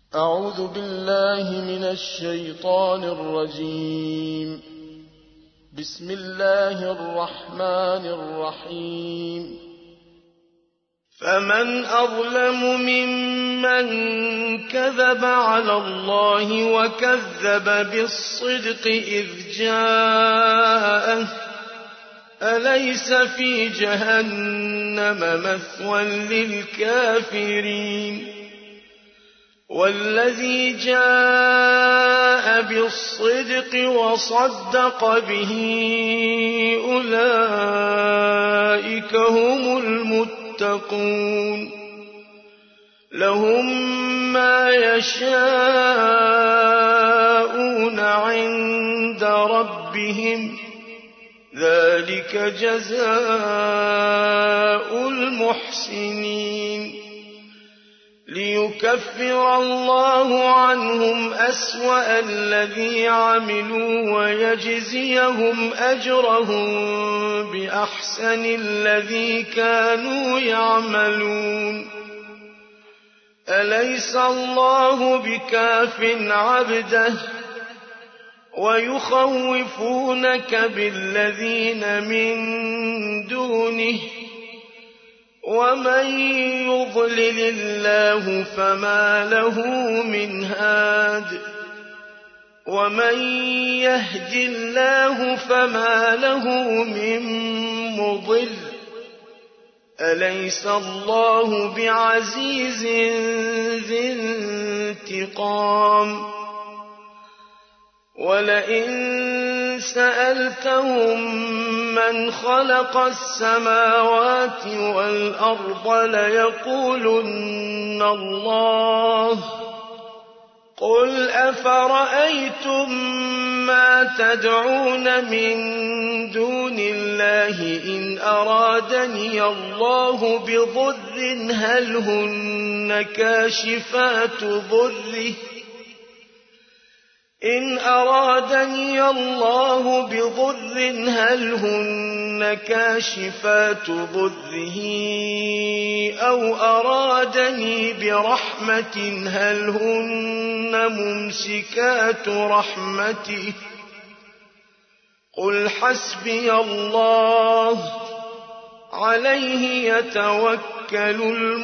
أعوذ بالله من الشيطان الرجيم. بسم الله الرحمن الرحيم. فمن أظلم ممن كذب على الله وكذب بالصدق إذ جاءه أليس في جهنم مثوى للكافرين والذي جاء بالصدق وصدق به أولئك هم المتقون لهم ما يشاءون عند ربهم ذلك جزاء المحسنين ليكفر الله عنهم أسوأ الذي عملوا ويجزيهم أجرهم بأحسن الذي كانوا يعملون أليس الله بكاف عبده ويخوفونك بالذين من دونه ومن يضلل الله فما له من هاد ومن يهد الله فما له من مضل أليس الله بعزيز ذي انتقام ولئن سألتهم من خلق السماوات والأرض ليقولن الله قل أفرأيتم ما تدعون من دون الله إن أرادني الله بضر هل هن كاشفات ضره إن أرادني الله بضر هل هن كاشفات ضره أو أرادني برحمة هل هن ممسكات رحمته قل حسبي الله عليه يتوكل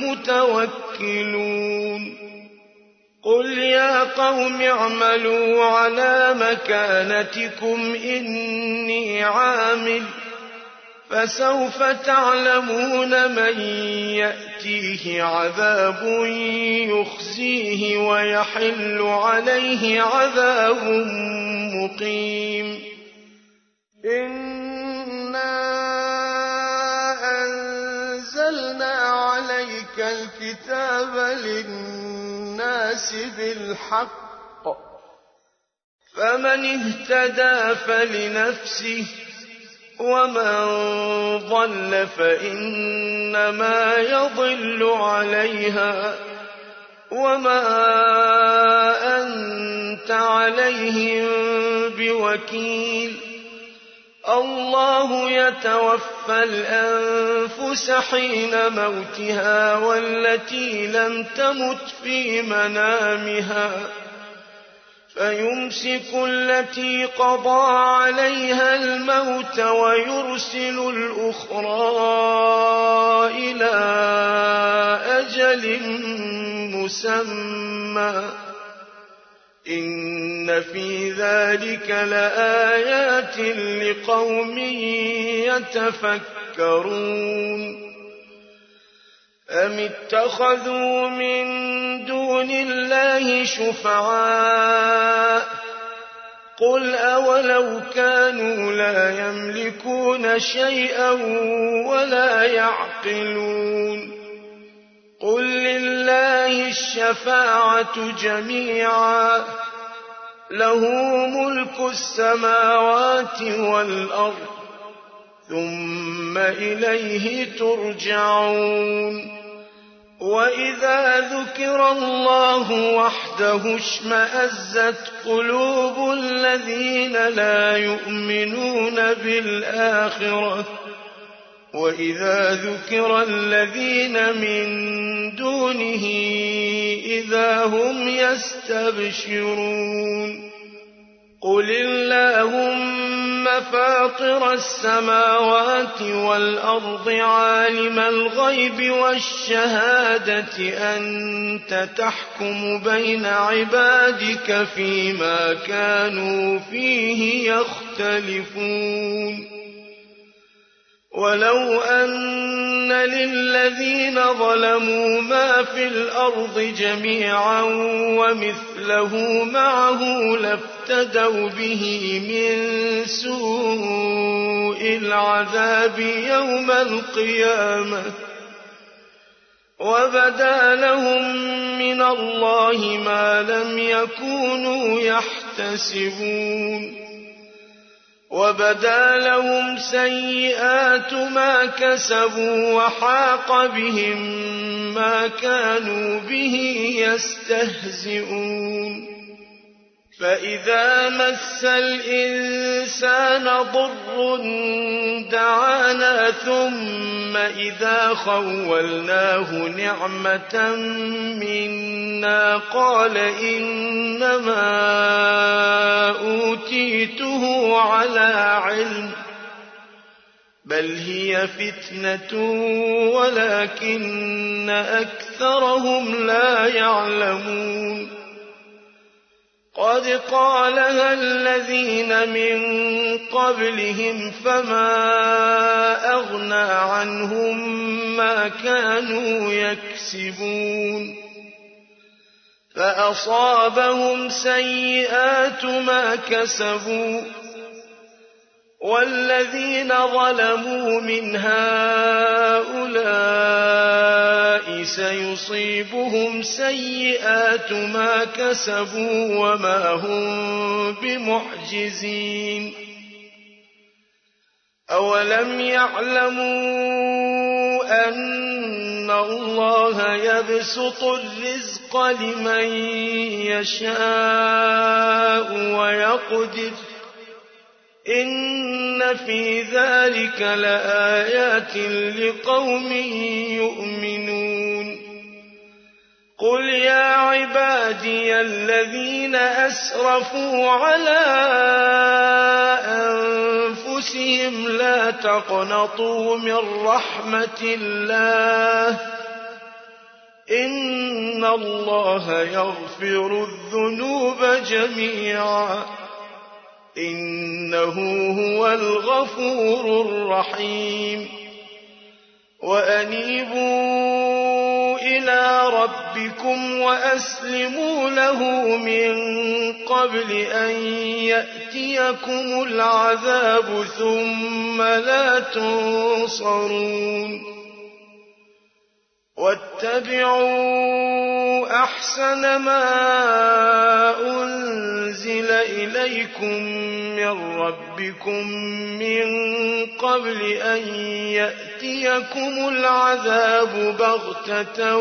المتوكلون قل يا قوم اعملوا على مكانتكم إني عامل فسوف تعلمون من يأتيه عذاب يخزيه ويحل عليه عذاب مقيم إنا أنزلنا عليك الكتاب للناس بالحق فمن اهتدى فلنفسه ومن ضل فإنما يضل عليها وما أنت عليهم بوكيل الله يتوفى الأنفس حين موتها والتي لم تمت في منامها فيمسك التي قضى عليها الموت ويرسل الأخرى إلى أجل مسمى إن في ذلك لآيات لقوم يتفكرون أم اتخذوا من دون الله شفعاء قل أولو كانوا لا يملكون شيئا ولا يعقلون قل لله الشفاعة جميعا له ملك السماوات والأرض ثم إليه ترجعون وإذا ذكر الله وحده اشمأزت قلوب الذين لا يؤمنون بالآخرة وإذا ذكر الذين من دونه إذا هم يستبشرون قل اللهم فاطر السماوات والأرض عالم الغيب والشهادة أنت تحكم بين عبادك فيما كانوا فيه يختلفون ولو أن للذين ظلموا ما في الأرض جميعا ومثله معه لافتدوا به من سوء العذاب يوم القيامة وبدا لهم من الله ما لم يكونوا يحتسبون وبدا لهم سيئات ما كسبوا وحاق بهم ما كانوا به يستهزئون فإذا مس الإنسان ضر دعانا ثم إذا خولناه نعمة منا قال إنما أوتيته على علم بل هي فتنة ولكن أكثرهم لا يعلمون قد قالها الذين من قبلهم فما أغنى عنهم ما كانوا يكسبون فأصابهم سيئات ما كسبوا والذين ظلموا من هؤلاء سيصيبهم سيئات ما كسبوا وما هم بمعجزين أولم يعلموا أن الله يبسط الرزق لمن يشاء ويقدر إن في ذلك لآيات لقوم يؤمنون قل يا عبادي الذين أسرفوا على أنفسهم لا تقنطوا من رحمة الله إن الله يغفر الذنوب جميعا إنه هو الغفور الرحيم وأنيبوا إلى ربكم وأسلموا له من قبل أن يأتيكم العذاب ثم لا تنصرون واتبعوا أحسن ما أنزل إليكم من ربكم من قبل أن يأتيكم العذاب بغتة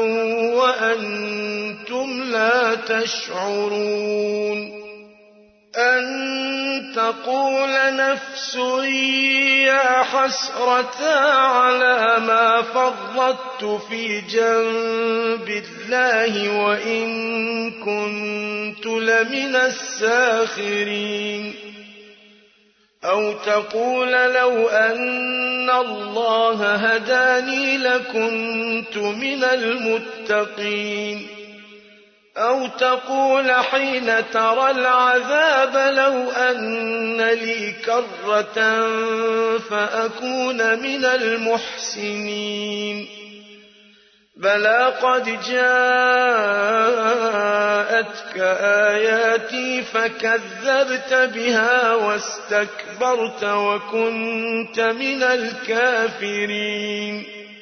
وأنتم لا تشعرون أن تقول نفس يا حسرة على ما فرطت في جنب الله وإن كنت لمن الساخرين أو تقول لو أن الله هداني لكنت من المتقين أو تقول حين ترى العذاب لو أن لي كرة فأكون من المحسنين بلى قد جاءتك آياتي فكذبت بها واستكبرت وكنت من الكافرين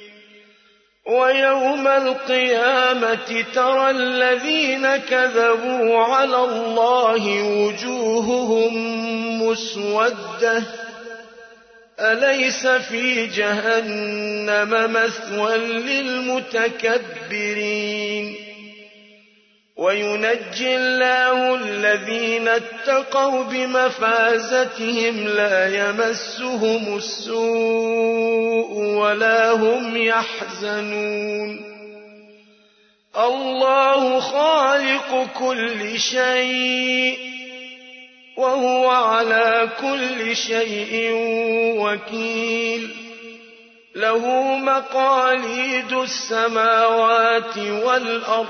ويوم القيامة ترى الذين كذبوا على الله وجوههم مسودة أليس في جهنم مثوى للمتكبرين وينجي الله الذين اتقوا بمفازتهم لا يمسهم السوء ولا هم يحزنون الله خالق كل شيء وهو على كل شيء وكيل. له مقاليد السماوات والأرض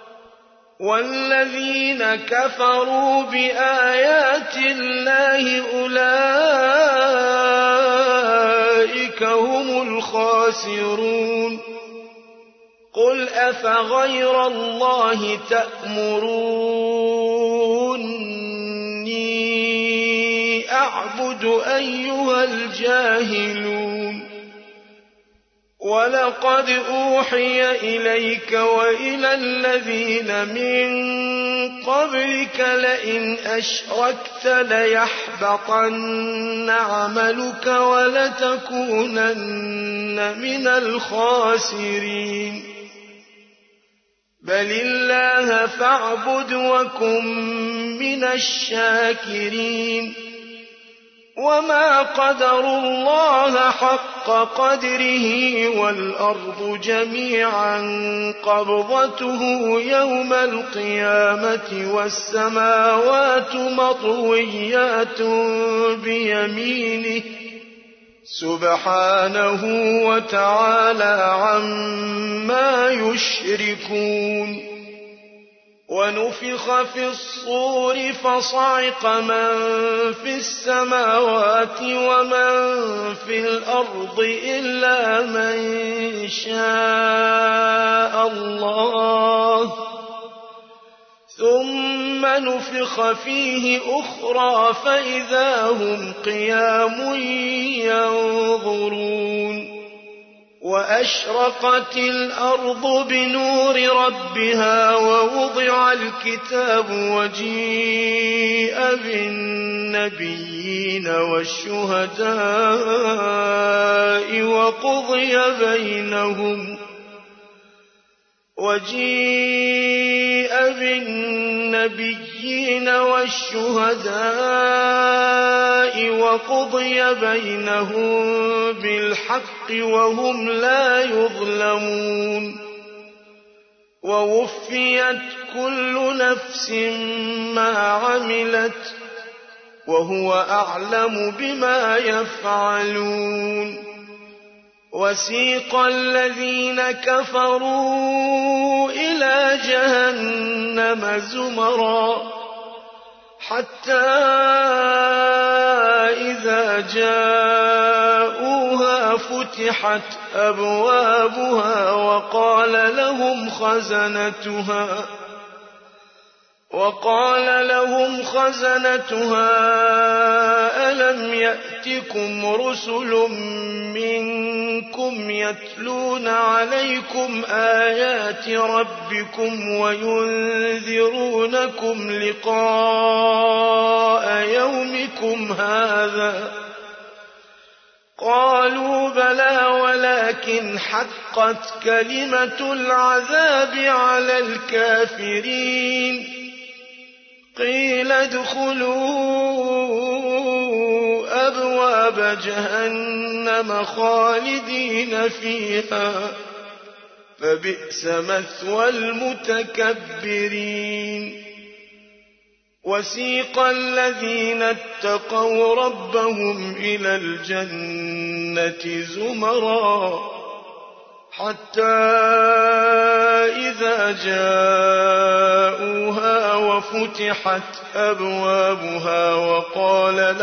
والذين كفروا بآيات الله أولئك هم الخاسرون. قل أفغير الله تأمروني أعبد أيها الجاهلون. ولقد أوحي إليك وإلى الذين من قبلك لئن أشركت ليحبطن عملك ولتكونن من الخاسرين. بل الله فاعبد وكن من الشاكرين. وما قدروا الله حق قدره والأرض جميعا قبضته يوم القيامة والسماوات مطويات بيمينه سبحانه وتعالى عما يشركون. ونفخ في الصور فصعق من في السماوات ومن في الأرض إلا من شاء الله ثم نفخ فيه أخرى فإذا هم قيام ينظرون. وأشرقت الأرض بنور ربها ووضع الكتاب وجيء بالنبيين والشهداء وقضي بينهم بالحق وهم لا يظلمون. ووفيت كل نفس ما عملت وهو أعلم بما يفعلون. وسيق الذين كفروا إلى جهنم زمرا حتى إذا جاءوها فتحت أبوابها وقال لهم خزنتها ألم يأتكم رسل منكم يتلون عليكم آيات ربكم وينذرونكم لقاء يومكم هذا؟ قالوا بلى ولكن حقت كلمة العذاب على الكافرين. قيل ادخلوا أبواب جهنم خالدين فيها فبئس مثوى المتكبرين. وسيق الذين اتقوا ربهم إلى الجنة زمرا حتى إذا جاءوها وفتحت أبوابها وقال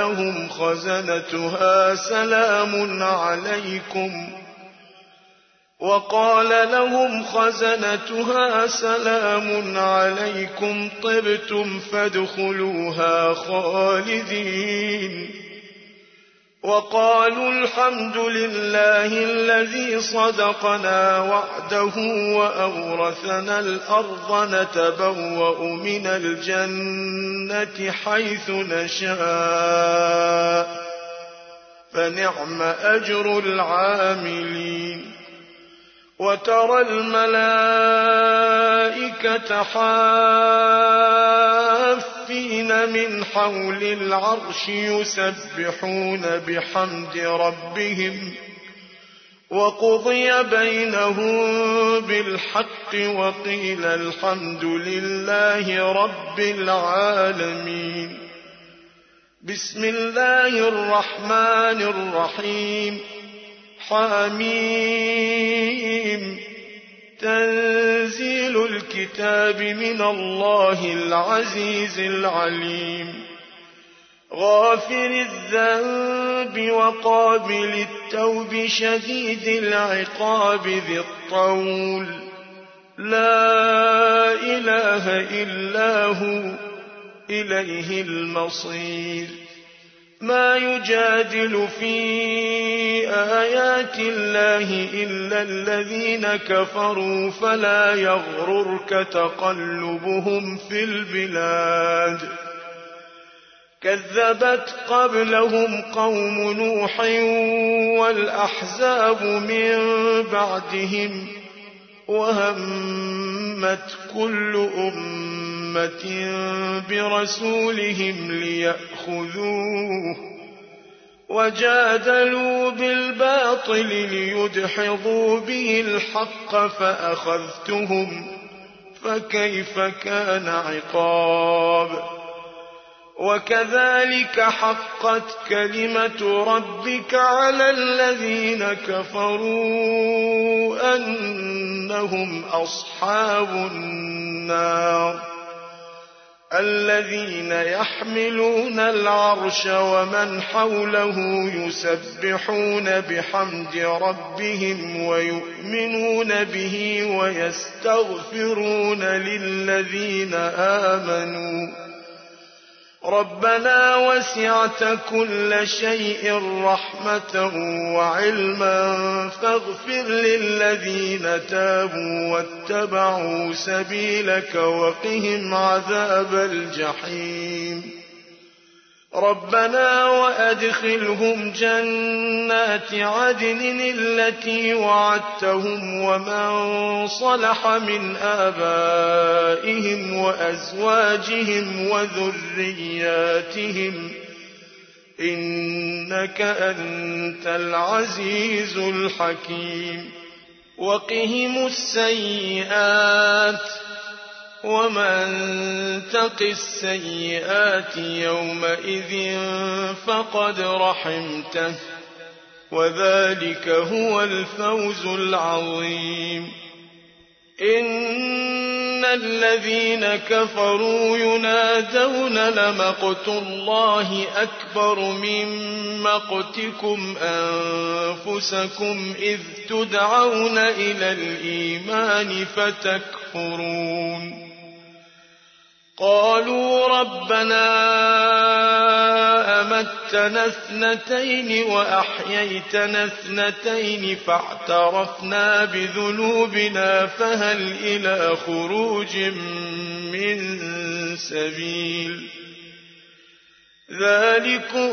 لهم خزنتها سلام عليكم طبتم فادخلوها خالدين. وقالوا الحمد لله الذي صدقنا وعده وأورثنا الأرض نتبوأ من الجنة حيث نشاء فنعم أجر العاملين. وترى الملائكة حافين من حول العرش يسبحون بحمد ربهم وقضي بينهم بالحق وقيل الحمد لله رب العالمين. بسم الله الرحمن الرحيم. حميم. تنزيل الكتاب من الله العزيز العليم. غافر الذنب وقابل التوب شديد العقاب ذي الطول. لا إله إلا هو إليه المصير. ما يجادل في آيات الله إلا الذين كفروا فلا يغررك تقلبهم في البلاد. كذبت قبلهم قوم نوح والأحزاب من بعدهم وهمت كل أمة برسولهم ليأخذوه وجادلوا بالباطل ليدحضوا به الحق فأخذتهم فكيف كان عقاب. وكذلك حقت كلمة ربك على الذين كفروا أنهم أصحاب النار. الذين يحملون العرش ومن حوله يسبحون بحمد ربهم ويؤمنون به ويستغفرون للذين آمنوا ربنا وسعت كل شيء رحمة وعلما فاغفر للذين تابوا واتبعوا سبيلك وقهم عذاب الجحيم. ربنا وأدخلهم جنات عدن التي وعدتهم ومن صلح من آبائهم وأزواجهم وذرياتهم إنك أنت العزيز الحكيم. وقهم السيئات ومن تق السيئات يومئذ فقد رحمته وذلك هو الفوز العظيم. إن الذين كفروا ينادون لمقت الله أكبر من مقتكم أنفسكم إذ تدعون إلى الإيمان فتكفرون. قالوا ربنا أمتنا اثنتين وأحييتنا اثنتين فاعترفنا بذنوبنا فهل إلى خروج من سبيل. ذلكم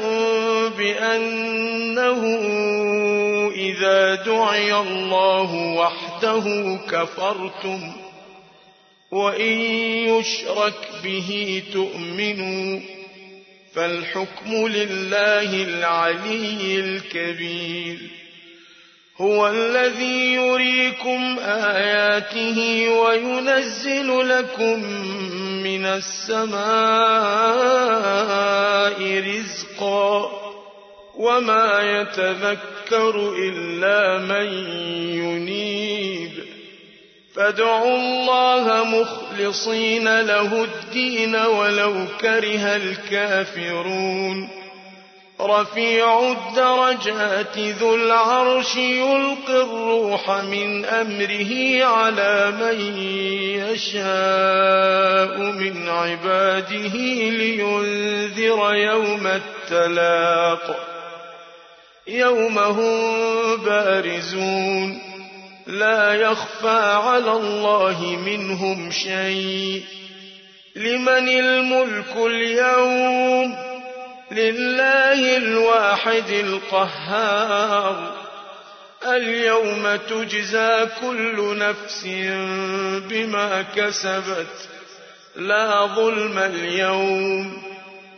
بأنه إذا دعي الله وحده كفرتم وإن يشرك به تؤمنوا فالحكم لله العلي الكبير. هو الذي يريكم آياته وينزل لكم من السماء رزقا وما يتذكر إلا من ينيب. فادعوا الله مخلصين له الدين ولو كره الكافرون. رفيع الدرجات ذو العرش يلقي الروح من أمره على من يشاء من عباده لينذر يوم التلاق يوم هم بارزون لا يخفى على الله منهم شيء. لمن الملك اليوم؟ لله الواحد القهار. اليوم تجزى كل نفس بما كسبت لا ظلم اليوم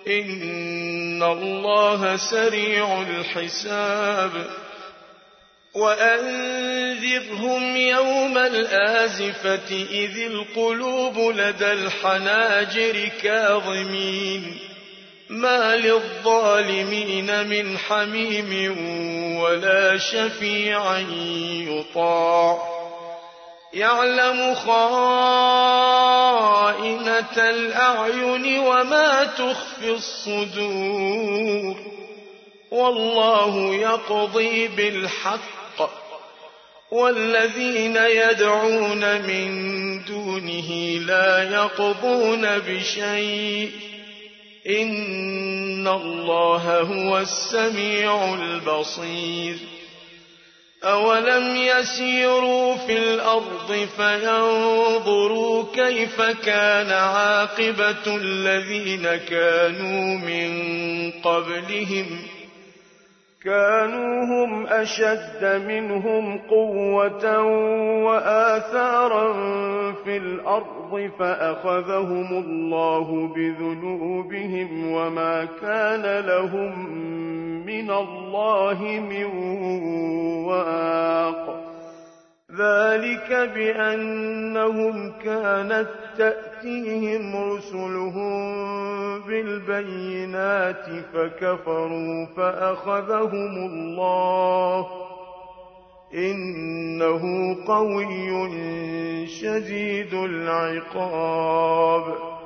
إن الله سريع الحساب. وأنذرهم يوم الآزفة إذ القلوب لدى الحناجر كاظمين ما للظالمين من حميم ولا شفيع يطاع يعلم خائنة الأعين وما تخفي الصدور والله يقضي بالحق والذين يدعون من دونه لا يقضون بشيء إن الله هو السميع البصير أولم يسيروا في الأرض فينظروا كيف كان عاقبة الذين كانوا من قبلهم كانوا هم أشد منهم قوة وآثارا في الأرض فأخذهم الله بذنوبهم وما كان لهم من الله من واق ذلك بأنهم كانت تأتيهم رسلهم بالبينات فكفروا فأخذهم الله إنه قوي شديد العقاب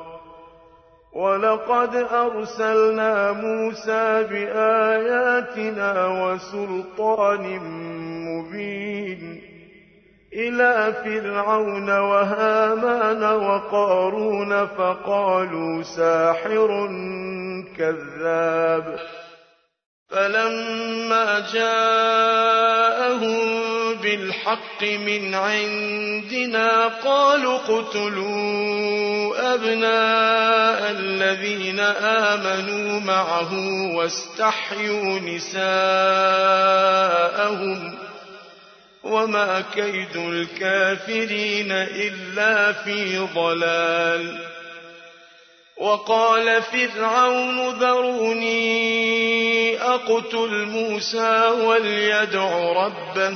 ولقد أرسلنا موسى بآياتنا وسلطان مبين إلى فرعون وهامان وقارون فقالوا ساحر كذاب فلما جاءهم بالحق من عندنا قالوا اقتلوا أبناء الذين آمنوا معه واستحيوا نساءهم وما كيد الكافرين إلا في ضلال وقال فرعون ذروني أقتل موسى وليدع ربه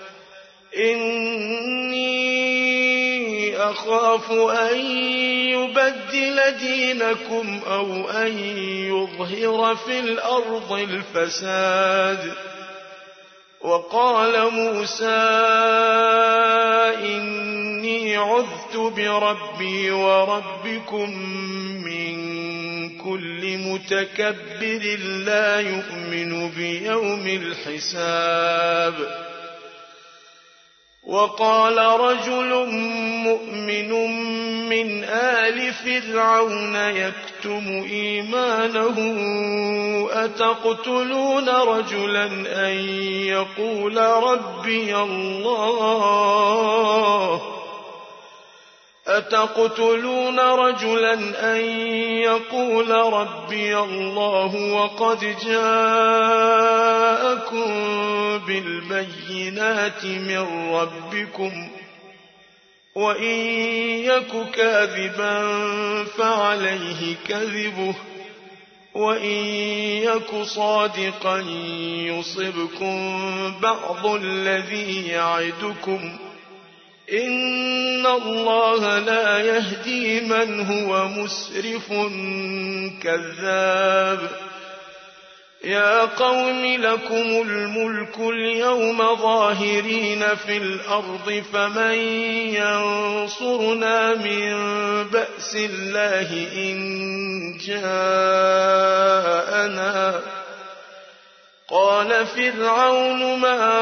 إني أخاف أن يبدل دينكم أو أن يظهر في الأرض الفساد وقال موسى إني عذت بربي وربكم من كل متكبر لا يؤمن بيوم الحساب وقال رجل مؤمن من آل فرعون يكتم إيمانه أتقتلون رجلا أن يقول ربي الله وقد جاءكم بالبينات من ربكم وإن يك كاذبا فعليه كذبه وإن يك صادقا يصبكم بعض الذي يعدكم إن الله لا يهدي من هو مسرف كذاب يا قوم لكم الملك اليوم ظاهرين في الأرض فمن ينصرنا من بأس الله إن جاءنا قال فرعون ما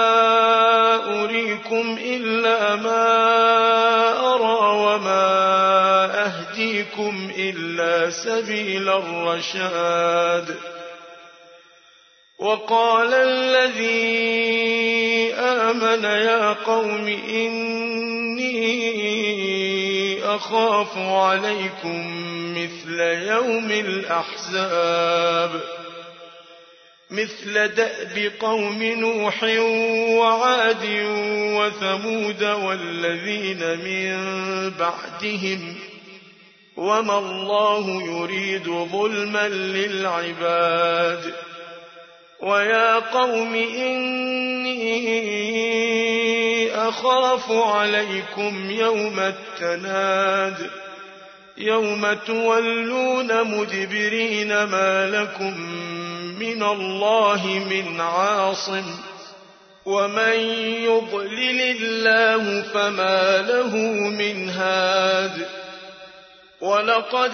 أريكم إلا ما أرى وما أهديكم إلا سبيل الرشاد وقال الذي آمن يا قوم إني أخاف عليكم مثل يوم الأحزاب مثل دأب قوم نوح وعاد وثمود والذين من بعدهم وما الله يريد ظلما للعباد ويا قوم إني أخاف عليكم يوم التناد يوم تولون مدبرين ما لكم من الله من عاصم ومن يضلل الله فما له من هاد ولقد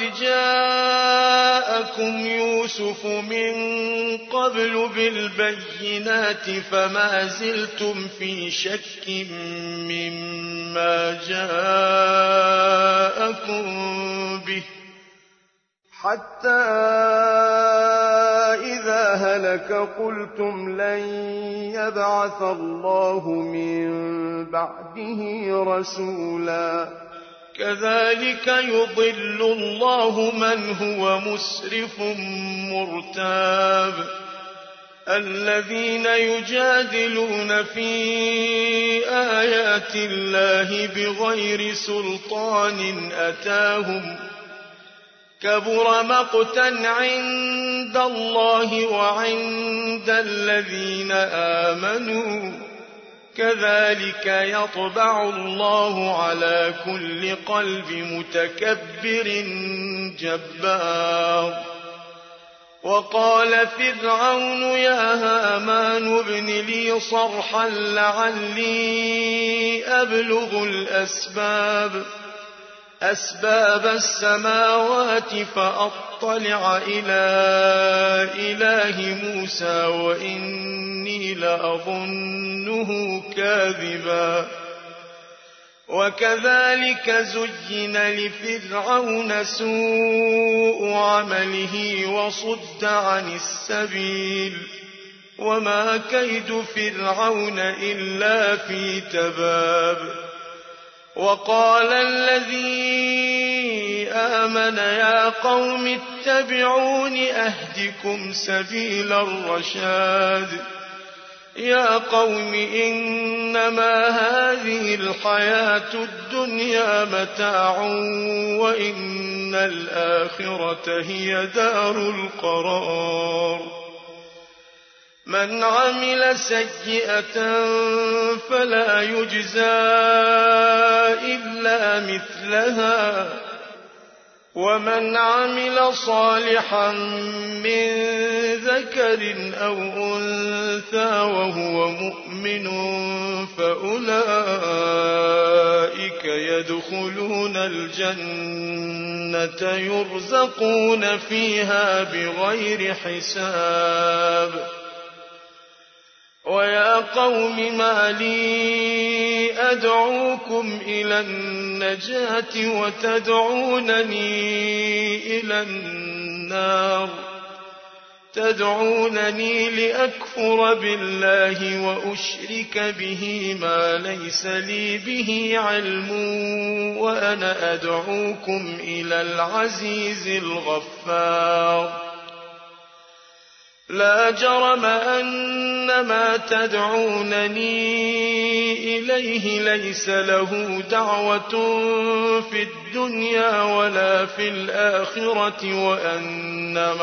جاءكم يوسف من قبل بالبينات فما زلتم في شك مما جاءكم به حتى إذا هلك قلتم لن يبعث الله من بعده رسولا كذلك يضل الله من هو مسرف مرتاب الذين يجادلون في آيات الله بغير سلطان أتاهم كبر مقتا عند الله وعند الذين آمنوا كذلك يطبع الله على كل قلب متكبر جبار وقال فرعون يا هامان ابن لي صرحا لعلي أبلغ أسباب السماوات فأطلع إلى إله موسى وإني لأظنه كاذبا وكذلك زين لفرعون سوء عمله وصد عن السبيل وما كيد فرعون إلا في تباب وقال الذي آمن يا قوم اتبعون أهدكم سبيل الرشاد يا قوم إنما هذه الحياة الدنيا متاع وإن الآخرة هي دار القرار من عمل سيئة فلا يجزى إلا مثلها ومن عمل صالحا من ذكر أو أنثى وهو مؤمن فأولئك يدخلون الجنة يرزقون فيها بغير حساب ويا قوم ما لي أدعوكم إلى النجاة وتدعونني إلى النار تدعونني لأكفر بالله وأشرك به ما ليس لي به علم وأنا أدعوكم إلى العزيز الغفار لا جرم أن ما تدعونني إليه ليس له دعوة في الدنيا ولا في الآخرة وأن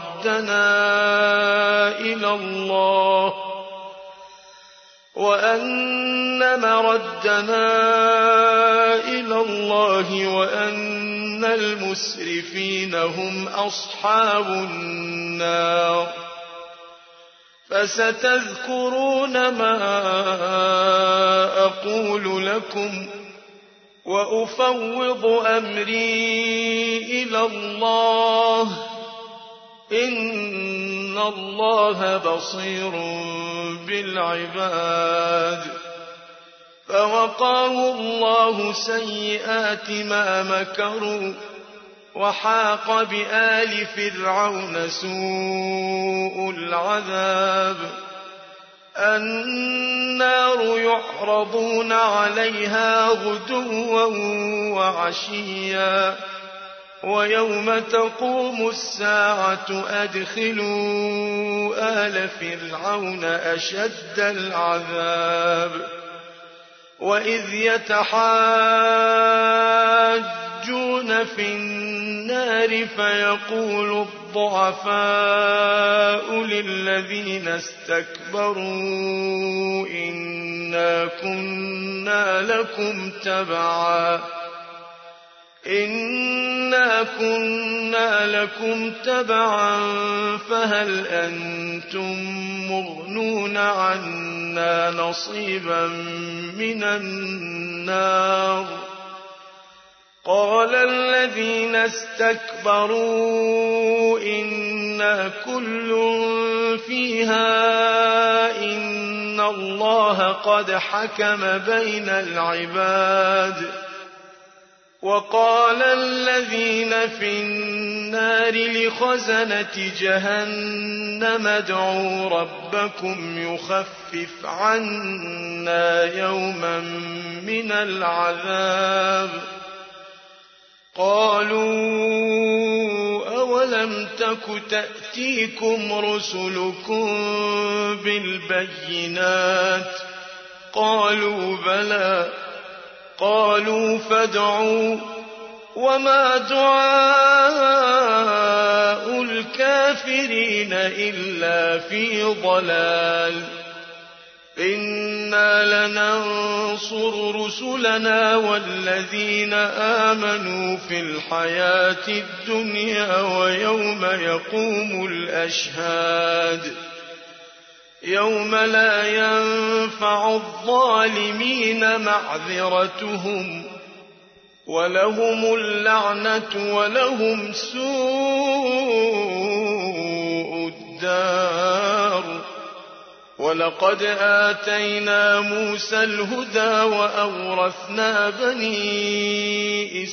مردنا إلى الله وأن المسرفين هم أصحاب النار فستذكرون ما أقول لكم وأفوض أمري إلى الله إن الله بصير بالعباد فوقاه الله سيئات ما مكروا وحاق بآل فرعون سوء العذاب النار يعرضون عليها غدوا وعشيا ويوم تقوم الساعة أدخلوا آل فرعون أشد العذاب وإذ يتحاجون يحاجون في النار فيقول الضعفاء للذين استكبروا إنا كنا لكم تبعا فهل أنتم مغنون عنا نصيبا من النار قال الذين استكبروا إنا كل فيها إن الله قد حكم بين العباد وقال الذين في النار لخزنة جهنم ادعوا ربكم يخفف عنا يوما من العذاب قالوا أولم تك تأتيكم رسلكم بالبينات قالوا بلى قالوا فادعوا وما دعاء الكافرين إلا في ضلال إنا لننصر رسلنا والذين آمنوا في الحياة الدنيا ويوم يقوم الأشهاد يوم لا ينفع الظالمين معذرتهم ولهم اللعنة ولهم سوء الدار ولقد آتينا موسى الهدى وأورثنا بني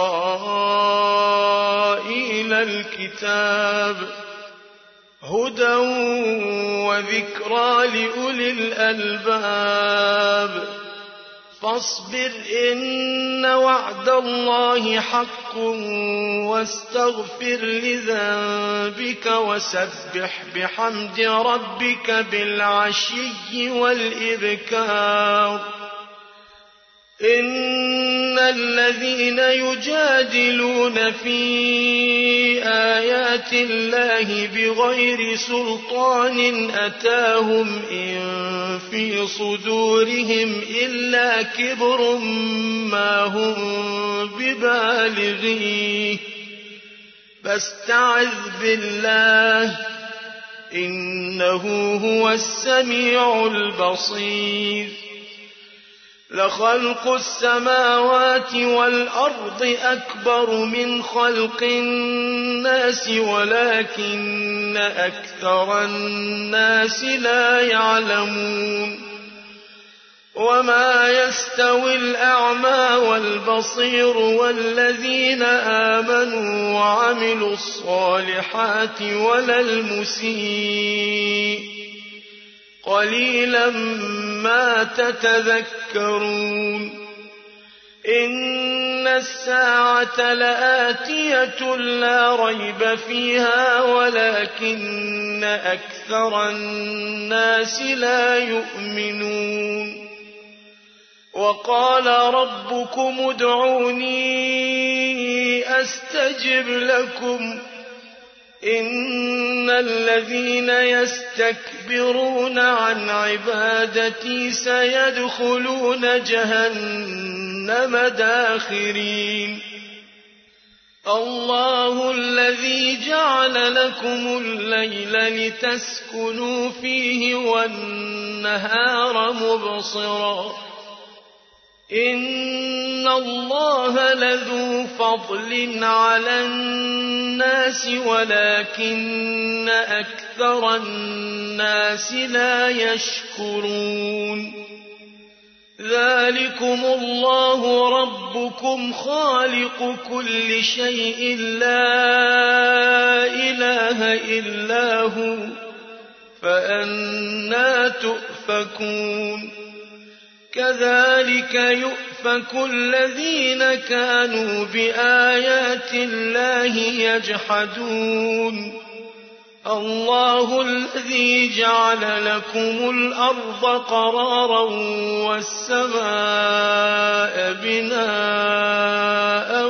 إسرائيل الكتاب هدى وذكرى لأولي الألباب فاصبر إن وعد الله حق واستغفر لذنبك وسبح بحمد ربك بالعشي والإبكار إن الذين يجادلون في آيات الله بغير سلطان أتاهم إن في صدورهم إلا كبر ما هم ببالغيه فاستعذ بالله إنه هو السميع البصير لخلق السماوات والأرض أكبر من خلق الناس ولكن أكثر الناس لا يعلمون وما يستوي الأعمى والبصير والذين آمنوا وعملوا الصالحات ولا المسيء قليلا ما تتذكرون إن الساعة لآتية لا ريب فيها ولكن أكثر الناس لا يؤمنون وقال ربكم ادعوني أستجب لكم إن الذين يستكبرون عن عبادتي سيدخلون جهنم داخرين الله الذي جعل لكم الليل لتسكنوا فيه والنهار مبصرا إن الله لذو فضل على الناس ولكن أكثر الناس لا يشكرون ذلكم الله ربكم خالق كل شيء لا إله إلا هو فأنى تؤفكون كذلك يؤفك الذين كانوا بآيات الله يجحدون الله الذي جعل لكم الأرض قرارا والسماء بناء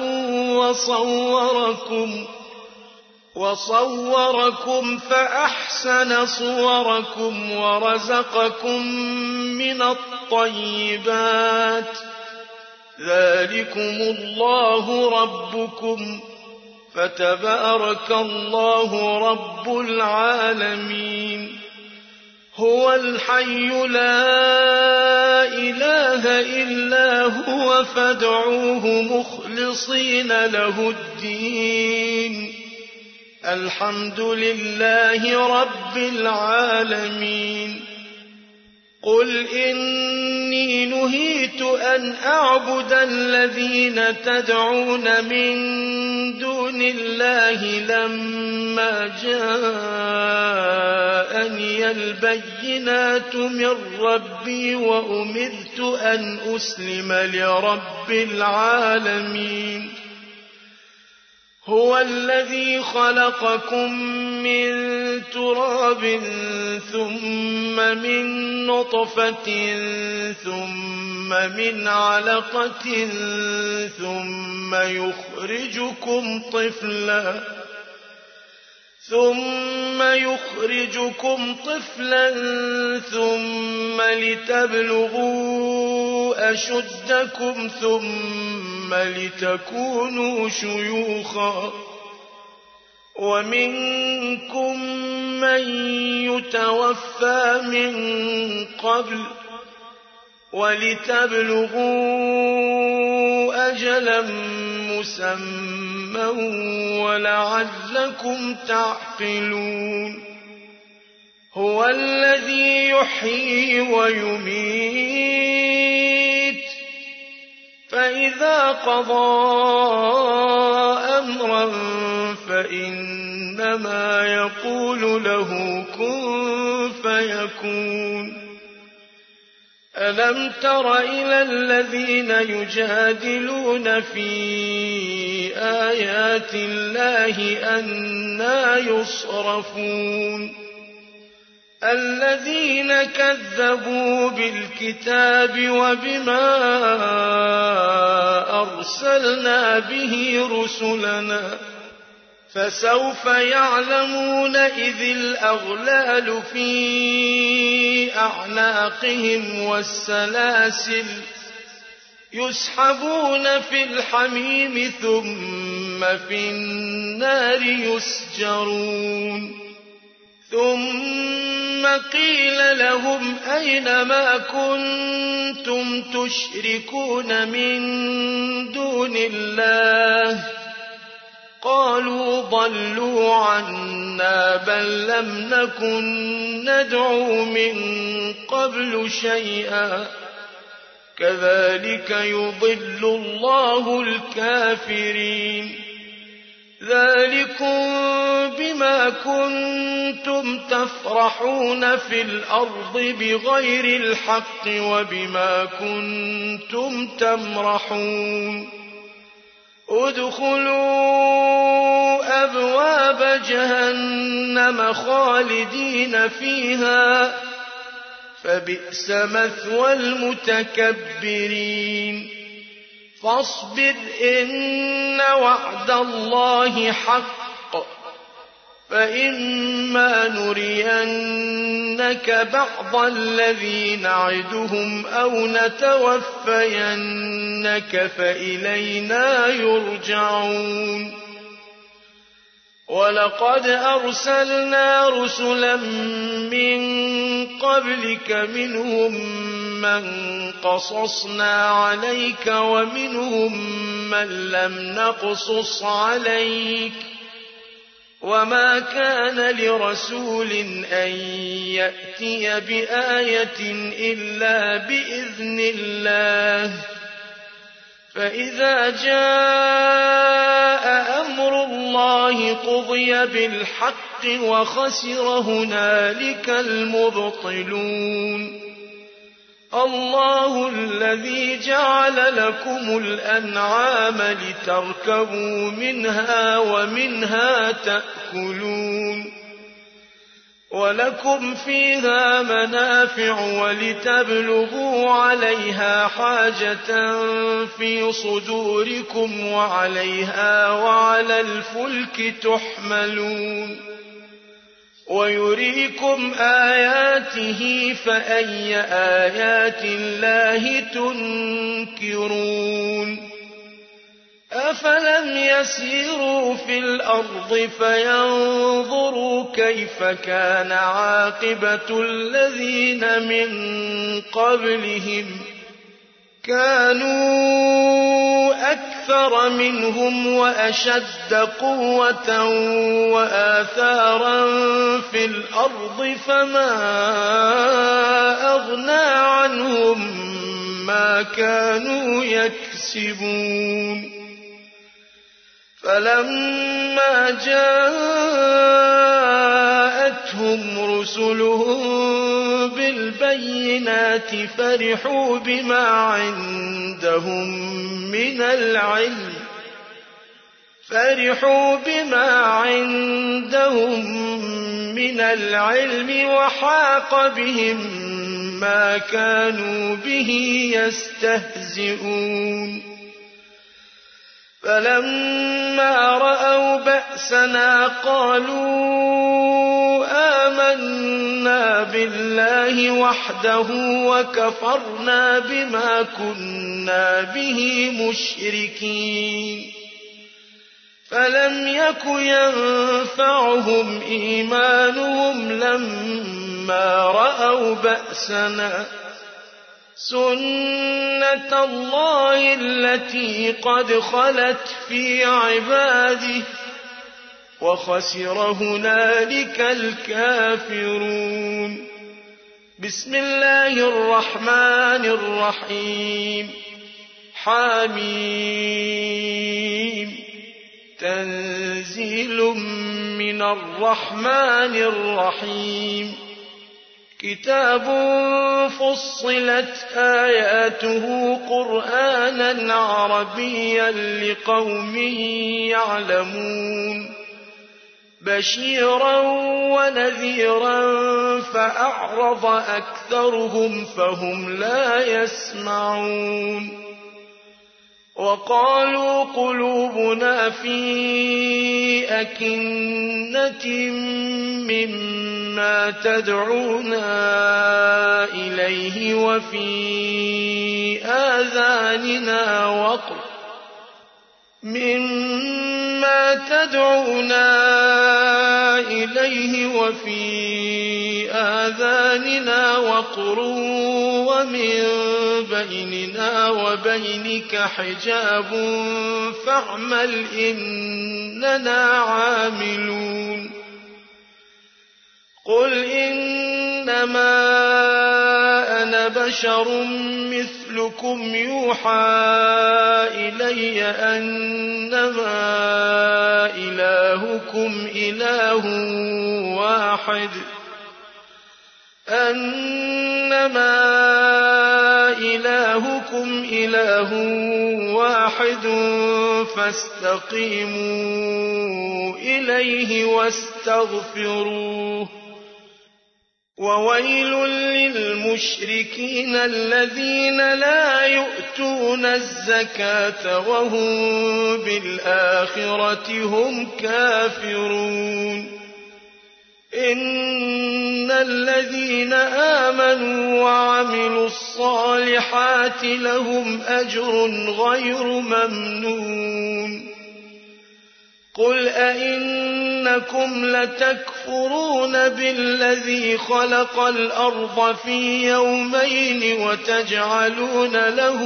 وصوركم فأحسن صوركم ورزقكم من الطيبات ذلكم الله ربكم فتبارك الله رب العالمين هو الحي لا إله إلا هو فادعوه مخلصين له الدين الحمد لله رب العالمين قل إني نهيت أن أعبد الذين تدعون من دون الله لما جاءني البينات من ربي وأمرت أن أسلم لرب العالمين هو الذي خلقكم من تراب ثم من نطفة ثم من علقة ثم يخرجكم طفلا ثم لتبلغوا أشدكم ثم لتكونوا شيوخا ومنكم من يتوفى من قبل ولتبلغوا أجلا مسمى ولعلكم تعقلون هو الذي يحيي ويميت فإذا قضى أمرا فإنما يقول له كن فيكون ألم تر إلى الذين يجادلون في آيات الله أنى يصرفون الذين كذبوا بالكتاب وبما أرسلنا به رسلنا فسوف يعلمون إذ الأغلال في أعناقهم والسلاسل يسحبون في الحميم ثم في النار يسجرون ثم قيل لهم أين ما كنتم تشركون من دون الله قالوا ضلوا عنا بل لم نكن ندعو من قبل شيئا كذلك يضل الله الكافرين ذلكم بما كنتم تفرحون في الأرض بغير الحق وبما كنتم تمرحون ادخلوا أبواب جهنم خالدين فيها فبئس مثوى المتكبرين فاصبر إن وعد الله حق فإما نرينك بعض الذي نعدهم أو نتوفينك فإلينا يرجعون ولقد أرسلنا رسلا من قبلك منهم من قصصنا عليك ومنهم من لم نقصص عليك وما كان لرسول أن يأتي بآية إلا بإذن الله فإذا جاء أمر الله قضي بالحق وخسر هنالك المبطلون الله الذي جعل لكم الأنعام لتركبوا منها ومنها تأكلون ولكم فيها منافع ولتبلغوا عليها حاجة في صدوركم وعليها وعلى الفلك تحملون ويريكم آياته فأي آيات الله تنكرون أفلم يسيروا في الأرض فينظروا كيف كان عاقبة الذين من قبلهم كانوا أكثر منهم وأشد قوة وآثارا في الأرض فما أغنى عنهم ما كانوا يكسبون فلما جاءتهم رسلهم بالبينات فرحوا بما عندهم من العلم وحاق بهم ما كانوا به يستهزئون فلما رأوا بأسنا قالوا آمنا بالله وحده وكفرنا بما كنا به مشركين فلم يك ينفعهم إيمانهم لما رأوا بأسنا سنة الله التي قد خلت في عباده وخسر هنالك الكافرون بسم الله الرحمن الرحيم حميم تنزيل من الرحمن الرحيم كتاب فصلت آياته قرآنا عربيا لقوم يعلمون بشيرا ونذيرا فأعرض أكثرهم فهم لا يسمعون وقالوا قلوبنا في أكنة مما تدعونا إليه وفي آذاننا وقر ومن بيننا وبينك حجاب فاعمل إننا عاملون قل إنما أنا بشر مثلكم يوحى إلي أنما إلهكم إله واحد فاستقيموا إليه واستغفروه وويل للمشركين الذين لا يؤتون الزكاة وهم بالآخرة هم كافرون إن الذين آمنوا وعملوا الصالحات لهم أجر غير ممنون قل أئنكم لتكفرون بالذي خلق الأرض في يومين وتجعلون له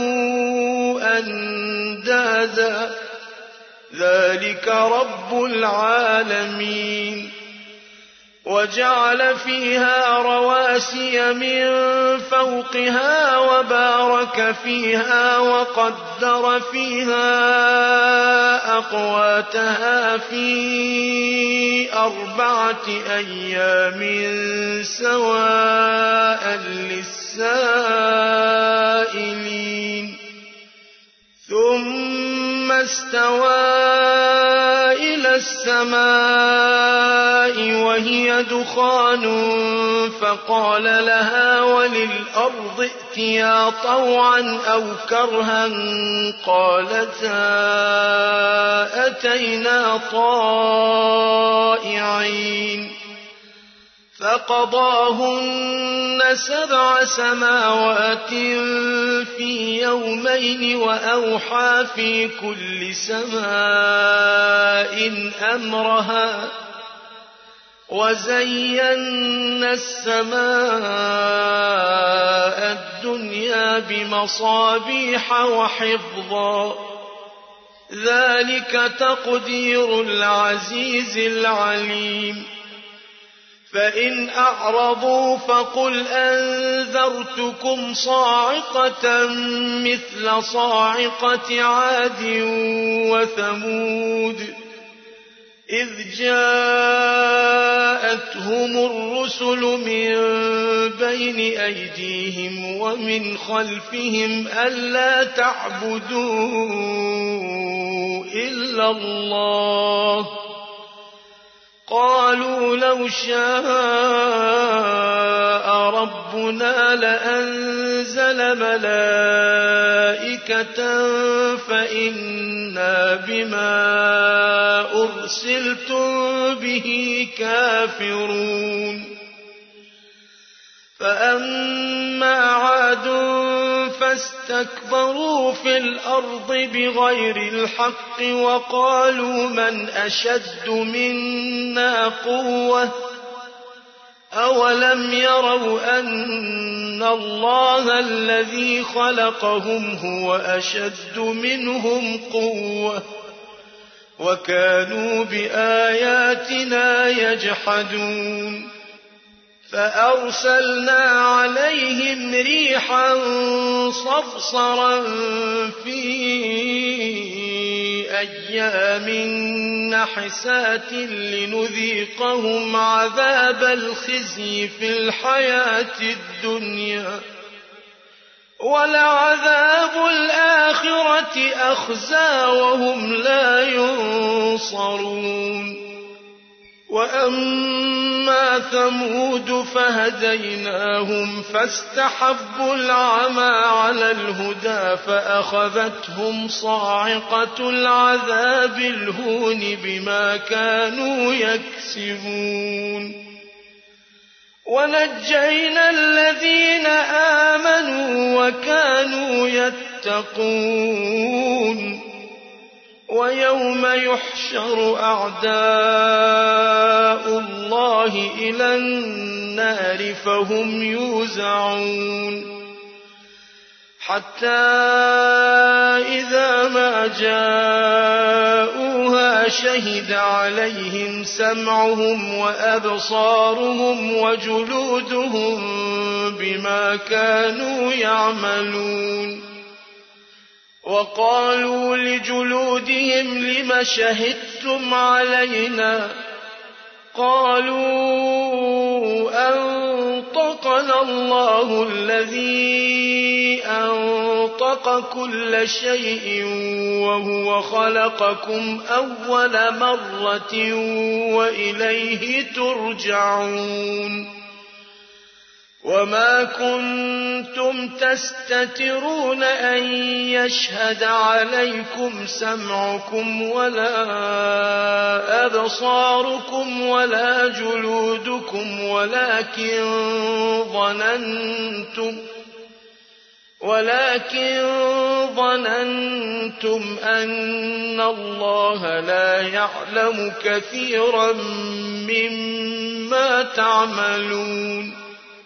أندادا ذلك رب العالمين وجعل فيها رواسي من فوقها وبارك فيها وقدر فيها أقواتها في 4 أيام سواء للسائلين ثم استوى إلى السماء وهي دخان فقال لها وللأرض ائتيا طوعا أو كرها قالتا أتينا طائعين فقضاهن 7 سماوات في يومين وأوحى في كل سماء أمرها وزينا السماء الدنيا بمصابيح وحفظا ذلك تقدير العزيز العليم فإن أعرضوا فقل أنذرتكم صاعقة مثل صاعقة عاد وثمود إذ جاءتهم الرسل من بين أيديهم ومن خلفهم ألا تعبدوا إلا الله قالوا لو شاء ربنا لأنزل ملائكة فإنا بما أرسلتم به كافرون فأما عاد فاستكبروا في الأرض بغير الحق وقالوا من أشد منا قوة أولم يروا أن الله الذي خلقهم هو أشد منهم قوة وكانوا بآياتنا يجحدون فأرسلنا عليهم ريحا صرصرا في أيام نحسات لنذيقهم عذاب الخزي في الحياة الدنيا ولعذاب الآخرة أخزى وهم لا ينصرون وأما ثمود فهديناهم فاستحبوا العمى على الهدى فأخذتهم صاعقة العذاب الهون بما كانوا يكسبون ونجينا الذين آمنوا وكانوا يتقون ويوم يحشر أعداء الله إلى النار فهم يوزعون حتى إذا ما جاءوها شهد عليهم سمعهم وأبصارهم وجلودهم بما كانوا يعملون وقالوا لجلودهم لم شهدتم علينا قالوا أنطقنا الله الذي أنطق كل شيء وهو خلقكم أول مرة وإليه ترجعون وما كنتم تستترون أن يشهد عليكم سمعكم ولا أبصاركم ولا جلودكم ولكن ظننتم أن الله لا يعلم كثيرا مما تعملون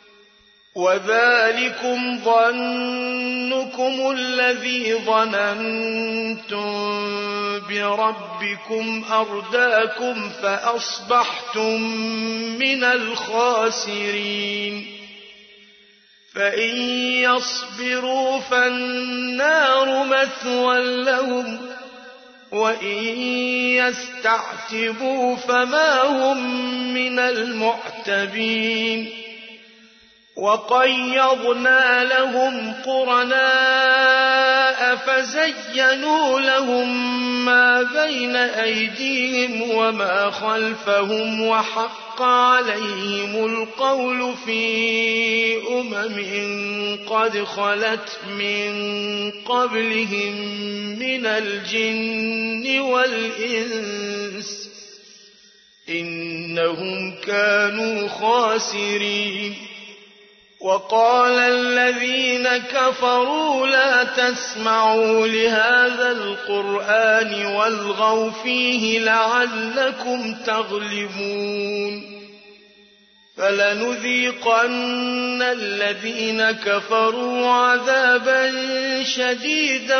وذلكم ظنكم الذي ظننتم بربكم أرداكم فأصبحتم من الخاسرين فإن يصبروا فالنار مثوى لهم وإن يستعتبوا فما هم من المعتبين وقيضنا لهم قرناء فزينوا لهم ما بين أيديهم وما خلفهم وحق عليهم القول في قد خلت من قبلهم من الجن والإنس إنهم كانوا خاسرين. وقال الذين كفروا لا تسمعوا لهذا القرآن والغوا فيه لعلكم تغلبون. فلنذيقن الذين كفروا عذابا شديدا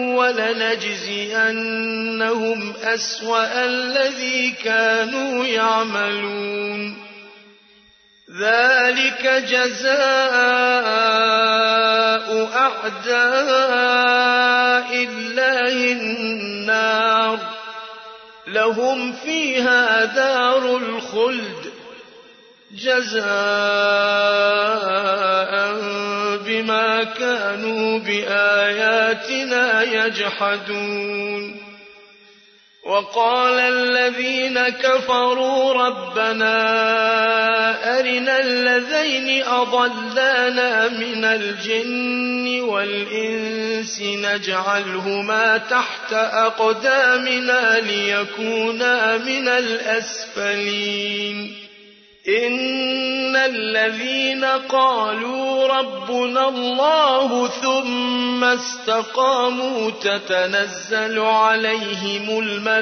ولنجزينهم أسوأ الذي كانوا يعملون. ذلك جزاء أعداء الله النار لهم فيها دار الخلد جزاء بما كانوا بآياتنا يجحدون. وقال الذين كفروا ربنا أرنا الذين أضلانا من الجن والإنس نجعلهما تحت أقدامنا ليكونا من الأسفلين. إن الذين قالوا ربنا الله ثم استقاموا تتنزل عليهم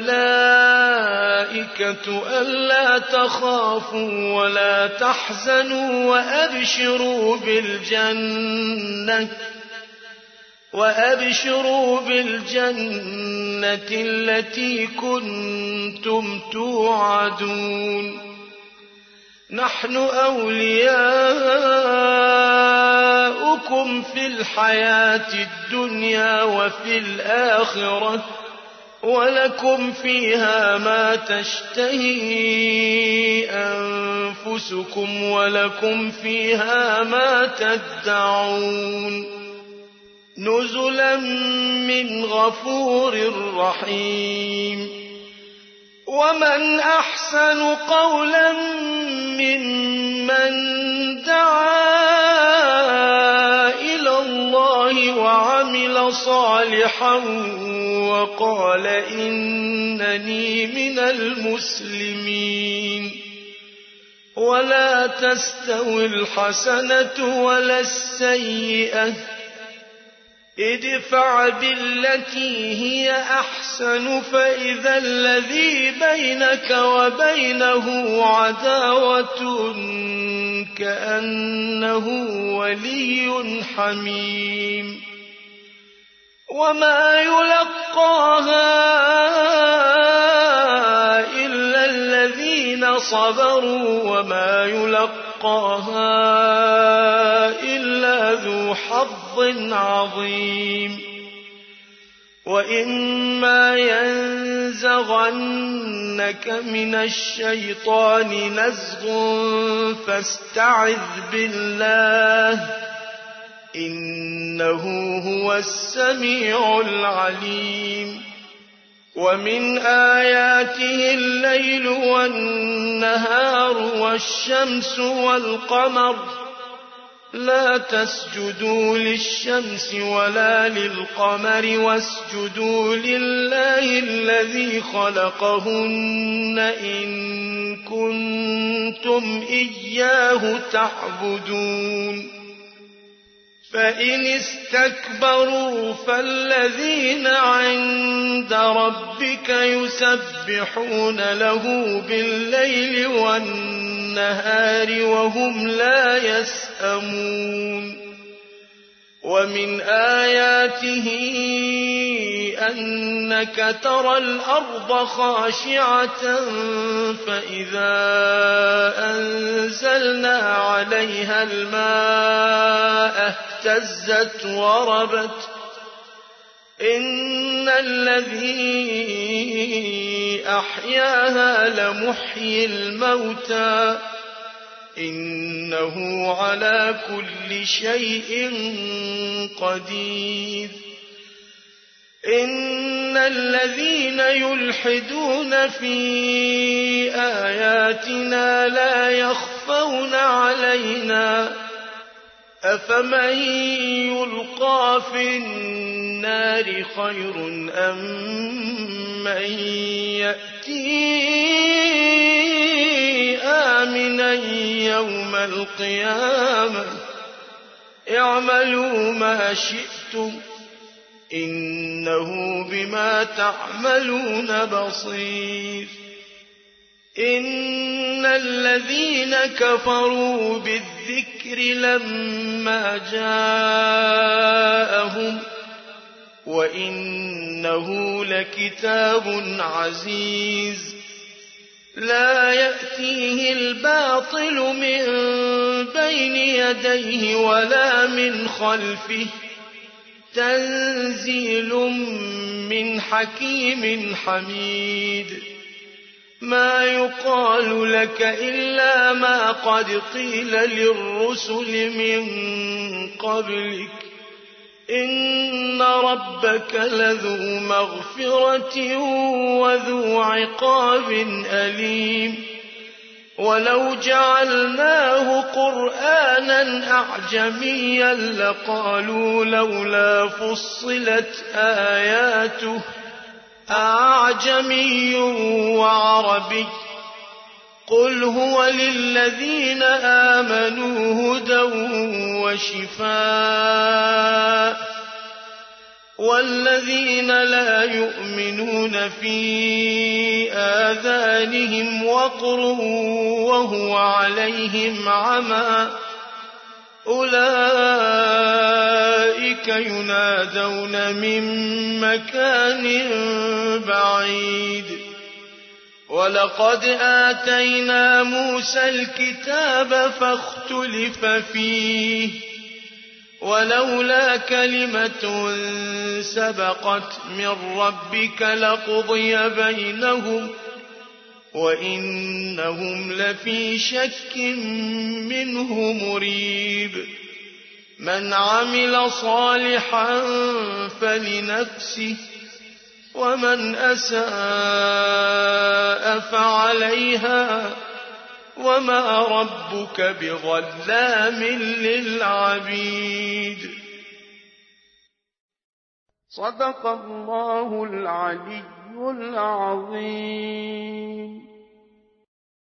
الملائكة ألا تخافوا ولا تحزنوا وأبشروا بالجنة التي كنتم توعدون. نحن أولياؤكم في الحياة الدنيا وفي الآخرة ولكم فيها ما تشتهي أنفسكم ولكم فيها ما تدعون. نزلا من غفور رحيم. ومن أحسن قولا ممن دعا إلى الله وعمل صالحا وقال إنني من المسلمين. ولا تستوي الحسنة ولا السيئة ادفع بالتي هي أحسن فإذا الذي بينك وبينه عداوة كأنه ولي حميم. وما يلقاها إلا الذين صبروا وما يلقاها إلا ذو حظ عظيم. وإما ينزغنك من الشيطان نزغ فاستعذ بالله إنه هو السميع العليم. ومن آياته الليل والنهار والشمس والقمر لا تسجدوا للشمس ولا للقمر واسجدوا لله الذي خلقهن إن كنتم إياه تعبدون. فإن استكبروا فالذين عند ربك يسبحون له بالليل والنهار وهم لا يسأمون. ومن آياته أنك ترى الأرض خاشعة فإذا أنزلنا عليها الماء اهتزت وربت إن الذي أحياها لمحيي الموتى إنه على كل شيء قدير. إن الذين يلحدون في آياتنا لا يخفون علينا أفمن يلقى في النار خير أم من يأتي آمنا يوم القيامة اعملوا ما شئتم إنه بما تعملون بصير إن الذين كفروا بالذكر لما جاءهم وإنه لكتاب عزيز لا يأتيه الباطل من بين يديه ولا من خلفه تنزيل من حكيم حميد ما يقال لك إلا ما قد قيل للرسل من قبلك إن ربك لذو مغفرة وذو عقاب أليم ولو جعلناه قرآنا أعجميا لقالوا لولا فصلت آياته أعجمي وعربي قل هو للذين آمنوا هدى وشفاء والذين لا يؤمنون في آذانهم وقر وهو عليهم عمى أولئك ينادون من مكان بعيد ولقد آتينا موسى الكتاب فاختلف فيه ولولا كلمة سبقت من ربك لقضي بينهم وإنهم لفي شك منه مريب من عمل صالحا فلنفسه ومن أساء فعليها وما ربك بظلام للعبيد صدق الله العلي العظيم.